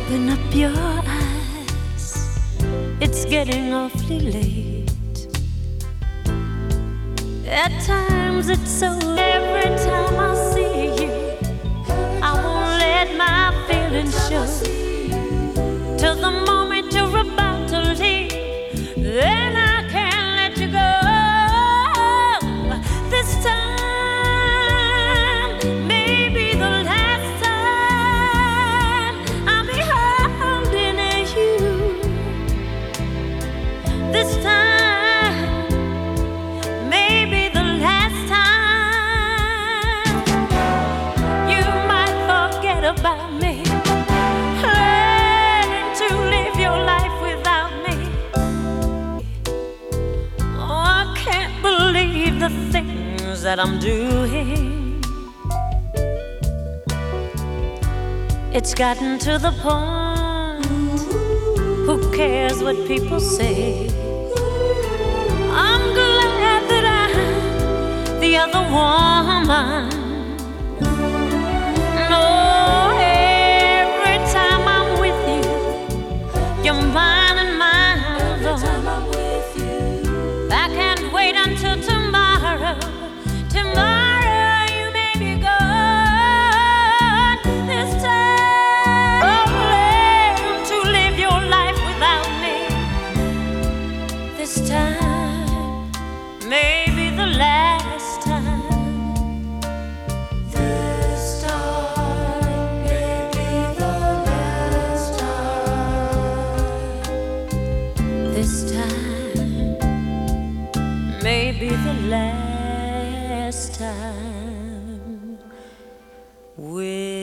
Open up your eyes, it's getting awfully late. At times it's so, every time I see you, I won't let my feelings show. Till the moment you're about to leave, then I can't let you go. This time may be the last time I'll be holding you. This time may be the last time you might forget about me, learning to live your life without me. Oh, I can't believe the things that I'm doing. It's gotten to the point, who cares what people say? I'm glad that I'm the other woman. No, every time I'm with you, you're mine and mine alone. I can't wait until tomorrow. Tomorrow you may be gone. This time, oh, learn to live your life without me. This time may be the last time. This time may be the last time. This time may be the last time.